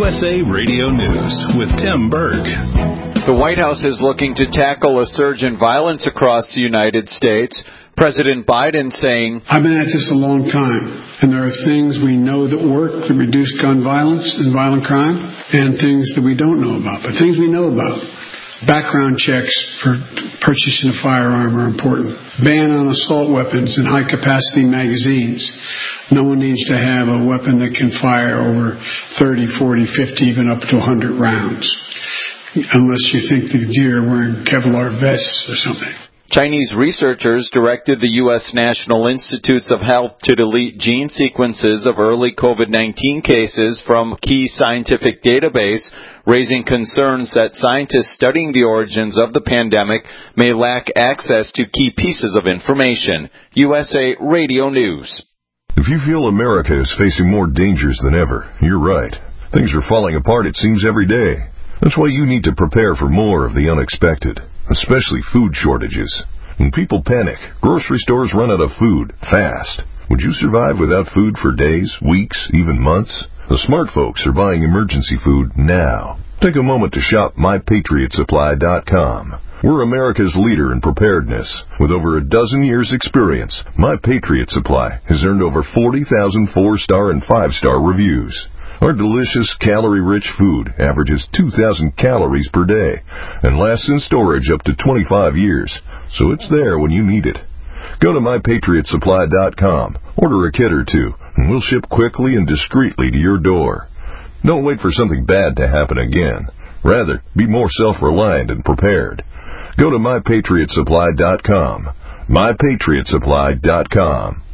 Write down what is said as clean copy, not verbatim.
USA Radio News with Tim Berg. The White House is looking to tackle a surge in violence across the United States. President Biden saying, I've been at this a long time, and there are things we know that work to reduce gun violence and violent crime, and things that we don't know about, but things we know about. Background checks for purchasing a firearm are important. Ban on assault weapons and high-capacity magazines. No one needs to have a weapon that can fire over 30, 40, 50, even up to 100 rounds, unless you think the deer are wearing Kevlar vests or something. Chinese researchers directed the U.S. National Institutes of Health to delete gene sequences of early COVID-19 cases from key scientific database, raising concerns that scientists studying the origins of the pandemic may lack access to key pieces of information. USA Radio News. If you feel America is facing more dangers than ever, you're right. Things are falling apart, it seems, every day. That's why you need to prepare for more of the unexpected, especially food shortages. When people panic, grocery stores run out of food fast. Would you survive without food for days, weeks, even months? The smart folks are buying emergency food now. Take a moment to shop MyPatriotSupply.com. We're America's leader in preparedness. With over a dozen years' experience, My Patriot Supply has earned over 40,000 4-star and 5-star reviews. Our delicious, calorie-rich food averages 2,000 calories per day and lasts in storage up to 25 years, so it's there when you need it. Go to MyPatriotSupply.com, order a kit or two, and we'll ship quickly and discreetly to your door. Don't wait for something bad to happen again. Rather, be more self-reliant and prepared. Go to MyPatriotSupply.com. MyPatriotSupply.com.